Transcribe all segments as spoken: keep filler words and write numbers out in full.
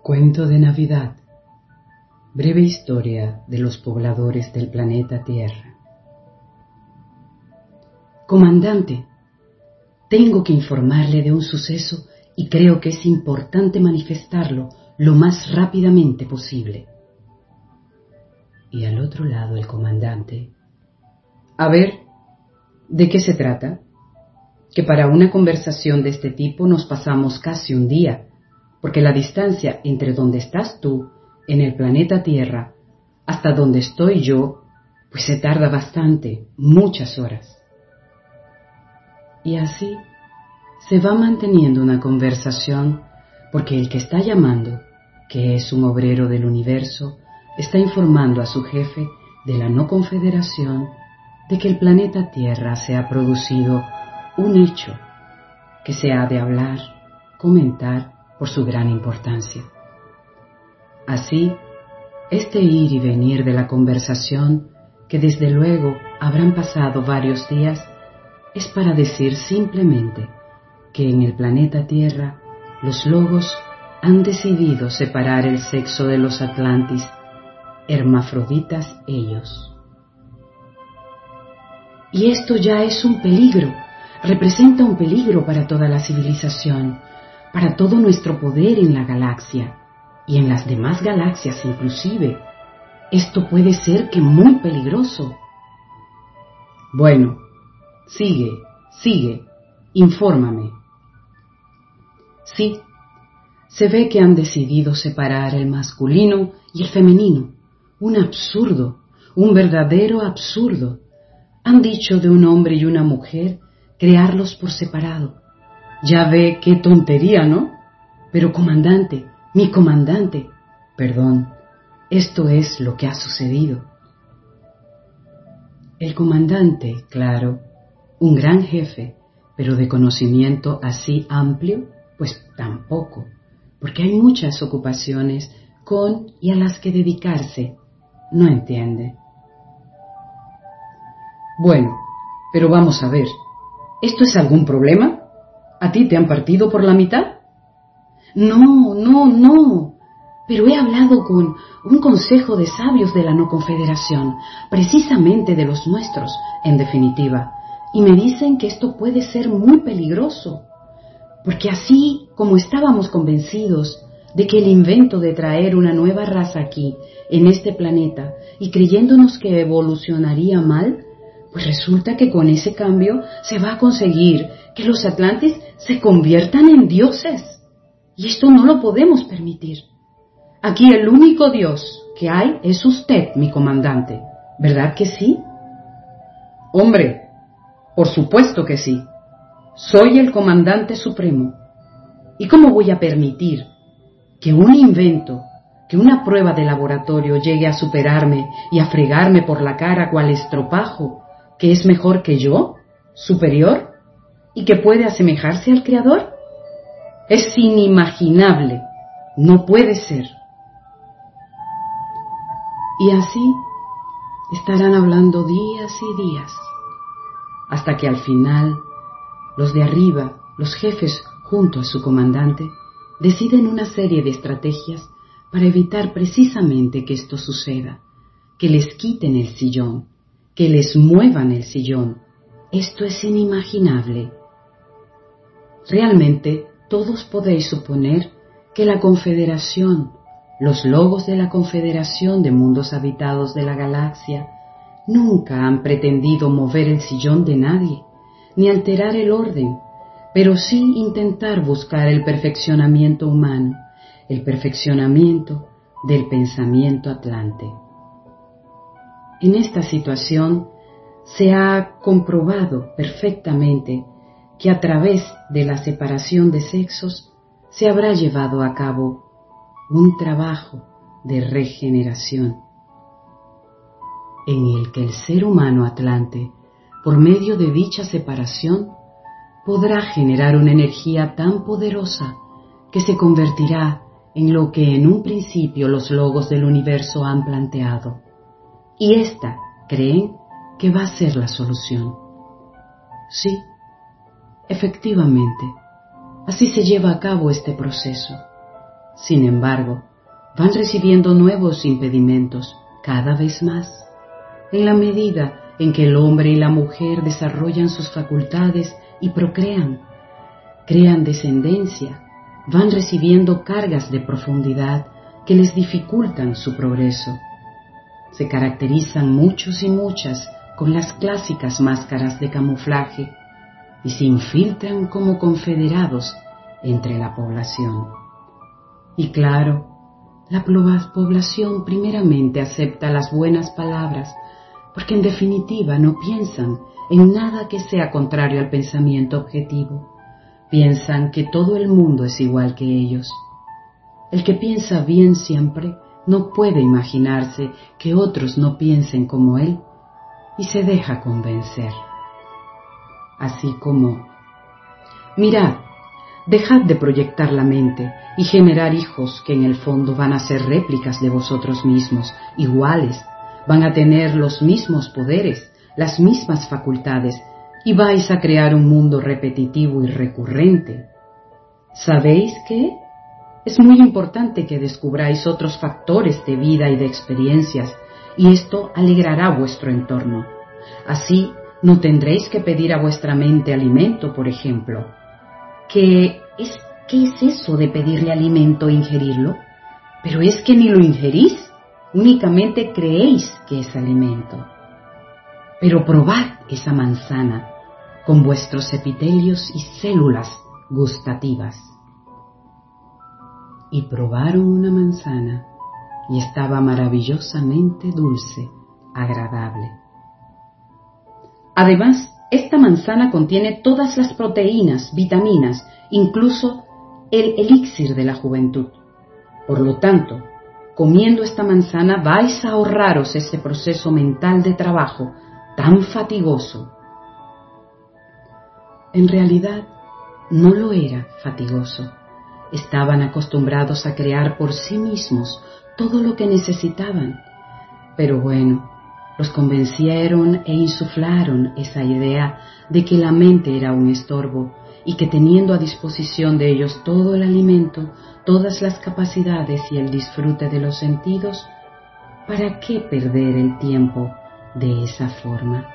Cuento de Navidad. Breve historia de los pobladores del planeta Tierra. Comandante, tengo que informarle de un suceso y creo que es importante manifestarlo lo más rápidamente posible. Y al otro lado el comandante. A ver, ¿de qué se trata? Que para una conversación de este tipo nos pasamos casi un día, porque la distancia entre donde estás tú, en el planeta Tierra, hasta donde estoy yo, pues se tarda bastante, muchas horas. Y así se va manteniendo una conversación, porque el que está llamando, que es un obrero del universo, está informando a su jefe de la no confederación de que el planeta Tierra se ha producido un hecho que se ha de hablar, comentar, por su gran importancia. Así, este ir y venir de la conversación, que desde luego habrán pasado varios días, es para decir simplemente que en el planeta Tierra los logos han decidido separar el sexo de los Atlantis, hermafroditas ellos. Y esto ya es un peligro, representa un peligro para toda la civilización, para todo nuestro poder en la galaxia y en las demás galaxias inclusive. Esto puede ser que muy peligroso. Bueno, sigue, sigue, infórmame. Sí, se ve que han decidido separar el masculino y el femenino. Un absurdo, un verdadero absurdo. Han dicho de un hombre y una mujer crearlos por separado. Ya ve qué tontería, ¿no? Pero comandante, mi comandante, perdón, esto es lo que ha sucedido. El comandante, claro, un gran jefe, pero de conocimiento así amplio, pues tampoco, porque hay muchas ocupaciones con y a las que dedicarse, no entiende. Bueno, pero vamos a ver, ¿esto es algún problema? ¿A ti te han partido por la mitad? No, no, no. Pero he hablado con un consejo de sabios de la no confederación, precisamente de los nuestros, en definitiva, y me dicen que esto puede ser muy peligroso, porque así como estábamos convencidos de que el invento de traer una nueva raza aquí, en este planeta, y creyéndonos que evolucionaría mal, pues resulta que con ese cambio se va a conseguir que los Atlantis se conviertan en dioses. Y esto no lo podemos permitir. Aquí el único dios que hay es usted, mi comandante. ¿Verdad que sí? Hombre, por supuesto que sí. Soy el comandante supremo. ¿Y cómo voy a permitir que un invento, que una prueba de laboratorio llegue a superarme y a fregarme por la cara cual estropajo, que es mejor que yo, superior, y que puede asemejarse al Creador? Es inimaginable, no puede ser. Y así estarán hablando días y días, hasta que al final los de arriba, los jefes junto a su comandante, deciden una serie de estrategias para evitar precisamente que esto suceda, que les quiten el sillón, que les muevan el sillón. Esto es inimaginable. Realmente, todos podéis suponer que la Confederación, los logos de la Confederación de Mundos Habitados de la Galaxia, nunca han pretendido mover el sillón de nadie, ni alterar el orden, pero sí intentar buscar el perfeccionamiento humano, el perfeccionamiento del pensamiento atlante. En esta situación se ha comprobado perfectamente que a través de la separación de sexos se habrá llevado a cabo un trabajo de regeneración en el que el ser humano atlante, por medio de dicha separación, podrá generar una energía tan poderosa que se convertirá en lo que en un principio los logos del universo han planteado. Y esta, creen, que va a ser la solución. Sí, efectivamente, así se lleva a cabo este proceso. Sin embargo, van recibiendo nuevos impedimentos cada vez más, en la medida en que el hombre y la mujer desarrollan sus facultades y procrean, crean descendencia, van recibiendo cargas de profundidad que les dificultan su progreso. Se caracterizan muchos y muchas con las clásicas máscaras de camuflaje y se infiltran como confederados entre la población. Y claro, la población primeramente acepta las buenas palabras, porque en definitiva no piensan en nada que sea contrario al pensamiento objetivo. Piensan que todo el mundo es igual que ellos. El que piensa bien siempre no puede imaginarse que otros no piensen como él y se deja convencer. Así como, mirad, dejad de proyectar la mente y generar hijos que en el fondo van a ser réplicas de vosotros mismos, iguales, van a tener los mismos poderes, las mismas facultades, y vais a crear un mundo repetitivo y recurrente. ¿Sabéis qué? Es muy importante que descubráis otros factores de vida y de experiencias, y esto alegrará vuestro entorno. Así no tendréis que pedir a vuestra mente alimento, por ejemplo. ¿Qué es, qué es eso de pedirle alimento e ingerirlo? Pero es que ni lo ingerís, únicamente creéis que es alimento. Pero probad esa manzana con vuestros epitelios y células gustativas. Y probaron una manzana, y estaba maravillosamente dulce, agradable. Además, esta manzana contiene todas las proteínas, vitaminas, incluso el elixir de la juventud. Por lo tanto, comiendo esta manzana vais a ahorraros ese proceso mental de trabajo tan fatigoso. En realidad, no lo era fatigoso. Estaban acostumbrados a crear por sí mismos todo lo que necesitaban. Pero bueno, los convencieron e insuflaron esa idea de que la mente era un estorbo y que teniendo a disposición de ellos todo el alimento, todas las capacidades y el disfrute de los sentidos, ¿para qué perder el tiempo de esa forma?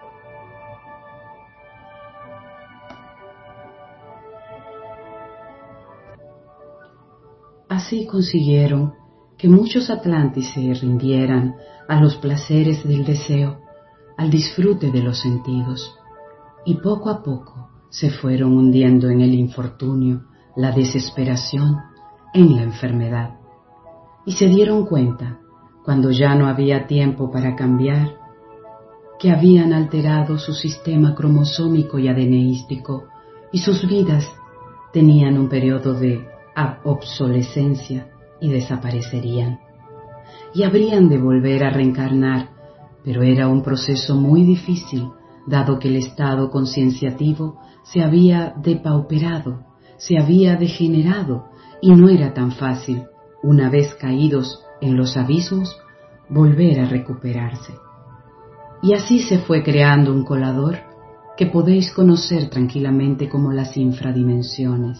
Así consiguieron que muchos atlantes se rindieran a los placeres del deseo, al disfrute de los sentidos, y poco a poco se fueron hundiendo en el infortunio, la desesperación, en la enfermedad. Y se dieron cuenta, cuando ya no había tiempo para cambiar, que habían alterado su sistema cromosómico y adeneístico, y sus vidas tenían un periodo de obsolescencia y desaparecerían. Y habrían de volver a reencarnar, pero era un proceso muy difícil, dado que el estado concienciativo se había depauperado, se había degenerado, y no era tan fácil, una vez caídos en los abismos, volver a recuperarse. Y así se fue creando un colador que podéis conocer tranquilamente como las infradimensiones.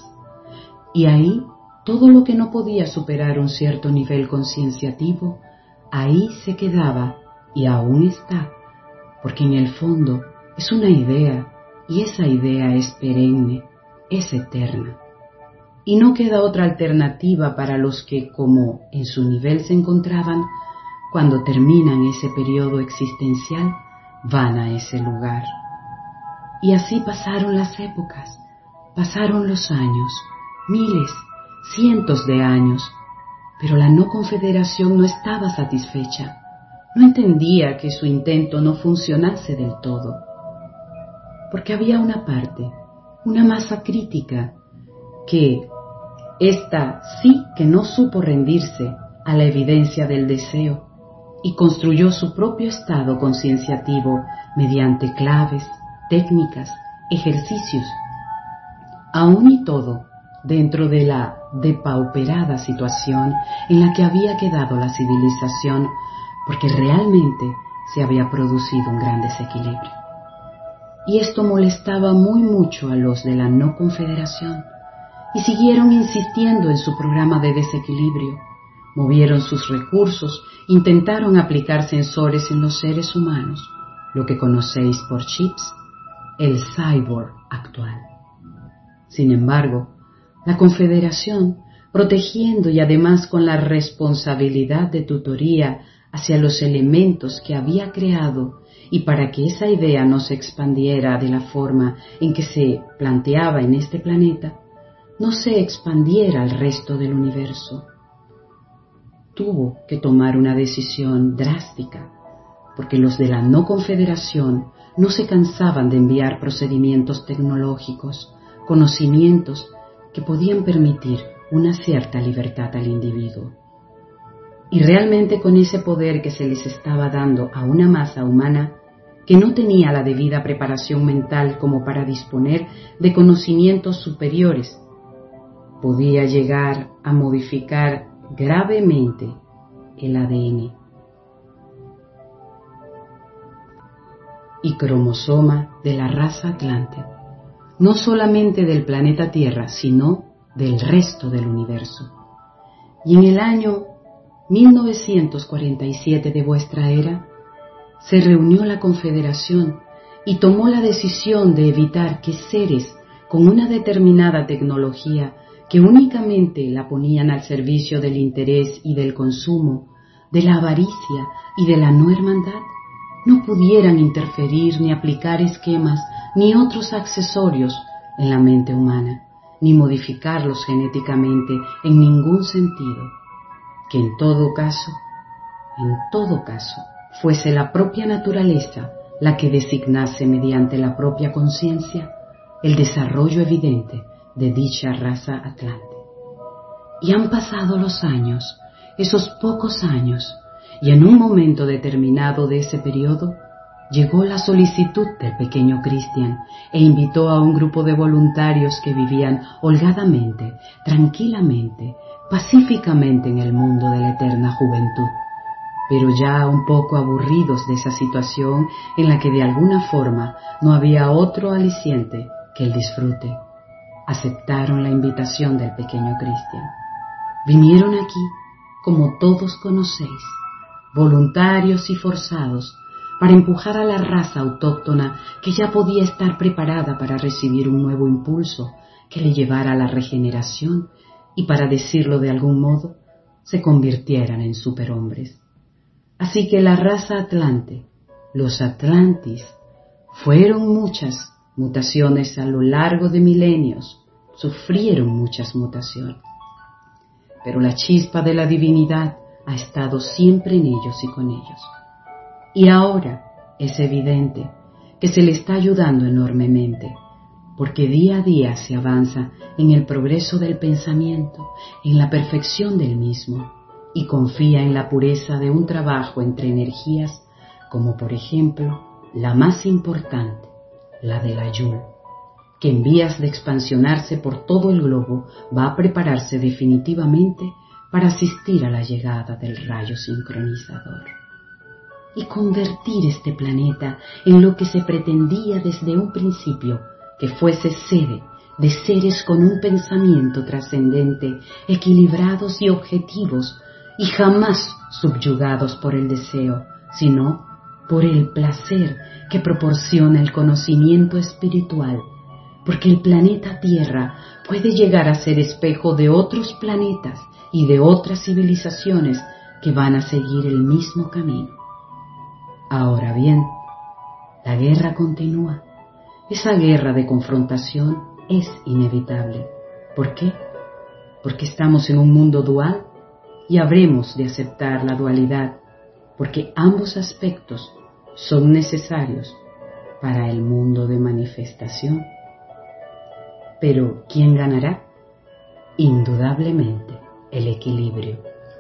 Y ahí, todo lo que no podía superar un cierto nivel concienciativo, ahí se quedaba y aún está, porque en el fondo es una idea y esa idea es perenne, es eterna. Y no queda otra alternativa para los que, como en su nivel se encontraban, cuando terminan ese periodo existencial, van a ese lugar. Y así pasaron las épocas, pasaron los años, miles, cientos de años, pero la no confederación no estaba satisfecha, no entendía que su intento no funcionase del todo, porque había una parte, una masa crítica, que ésta sí que no supo rendirse a la evidencia del deseo y construyó su propio estado concienciativo mediante claves, técnicas, ejercicios. Aún y todo, dentro de la depauperada situación en la que había quedado la civilización, porque realmente se había producido un gran desequilibrio. Y esto molestaba muy mucho a los de la no confederación, y siguieron insistiendo en su programa de desequilibrio. Movieron sus recursos, intentaron aplicar sensores en los seres humanos, lo que conocéis por chips, el cyborg actual. Sin embargo, la Confederación, protegiendo y además con la responsabilidad de tutoría hacia los elementos que había creado y para que esa idea no se expandiera de la forma en que se planteaba en este planeta, no se expandiera al resto del universo. Tuvo que tomar una decisión drástica, porque los de la no confederación no se cansaban de enviar procedimientos tecnológicos, conocimientos que podían permitir una cierta libertad al individuo. Y realmente con ese poder que se les estaba dando a una masa humana que no tenía la debida preparación mental como para disponer de conocimientos superiores, podía llegar a modificar gravemente el A D N y cromosoma de la raza Atlante, no solamente del planeta Tierra, sino del resto del universo. Y en el año mil novecientos cuarenta y siete de vuestra era, se reunió la Confederación y tomó la decisión de evitar que seres con una determinada tecnología que únicamente la ponían al servicio del interés y del consumo, de la avaricia y de la no hermandad, no pudieran interferir ni aplicar esquemas ni otros accesorios en la mente humana, ni modificarlos genéticamente en ningún sentido, que en todo caso, en todo caso, fuese la propia naturaleza la que designase mediante la propia conciencia el desarrollo evidente de dicha raza Atlante. Y han pasado los años, esos pocos años, y en un momento determinado de ese periodo, llegó la solicitud del pequeño Christian e invitó a un grupo de voluntarios que vivían holgadamente, tranquilamente, pacíficamente en el mundo de la eterna juventud, pero ya un poco aburridos de esa situación en la que de alguna forma no había otro aliciente que el disfrute. Aceptaron la invitación del pequeño Christian. Vinieron aquí, como todos conocéis, voluntarios y forzados, para empujar a la raza autóctona que ya podía estar preparada para recibir un nuevo impulso que le llevara a la regeneración y, para decirlo de algún modo, se convirtieran en superhombres. Así que la raza Atlante, los Atlantis, fueron muchas mutaciones a lo largo de milenios, sufrieron muchas mutaciones. Pero la chispa de la divinidad ha estado siempre en ellos y con ellos. Y ahora es evidente que se le está ayudando enormemente, porque día a día se avanza en el progreso del pensamiento, en la perfección del mismo, y confía en la pureza de un trabajo entre energías, como por ejemplo la más importante, la del Ayul, que en vías de expansionarse por todo el globo va a prepararse definitivamente para asistir a la llegada del rayo sincronizador y convertir este planeta en lo que se pretendía desde un principio, que fuese sede de seres con un pensamiento trascendente, equilibrados y objetivos, y jamás subyugados por el deseo, sino por el placer que proporciona el conocimiento espiritual, porque el planeta Tierra puede llegar a ser espejo de otros planetas y de otras civilizaciones que van a seguir el mismo camino. Ahora bien, la guerra continúa. Esa guerra de confrontación es inevitable. ¿Por qué? Porque estamos en un mundo dual y habremos de aceptar la dualidad, porque ambos aspectos son necesarios para el mundo de manifestación. Pero, ¿quién ganará? Indudablemente, el equilibrio.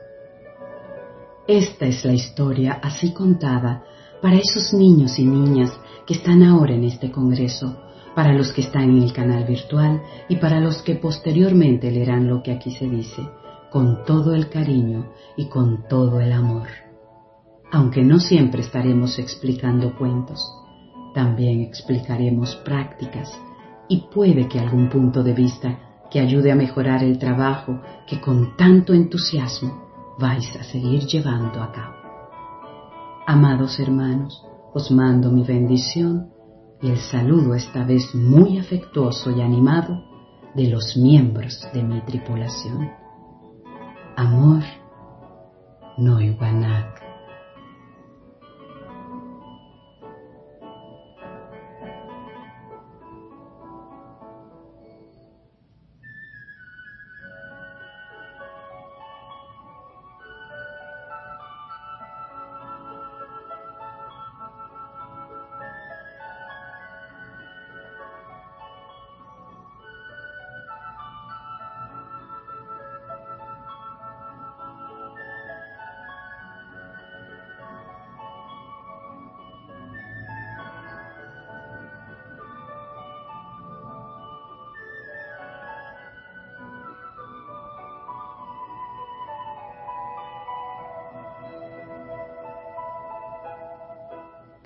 Esta es la historia así contada para esos niños y niñas que están ahora en este congreso, para los que están en el canal virtual y para los que posteriormente leerán lo que aquí se dice, con todo el cariño y con todo el amor. Aunque no siempre estaremos explicando cuentos, también explicaremos prácticas y puede que algún punto de vista que ayude a mejorar el trabajo que con tanto entusiasmo vais a seguir llevando a cabo. Amados hermanos, os mando mi bendición y el saludo esta vez muy afectuoso y animado de los miembros de mi tripulación. Amor, Noywanak.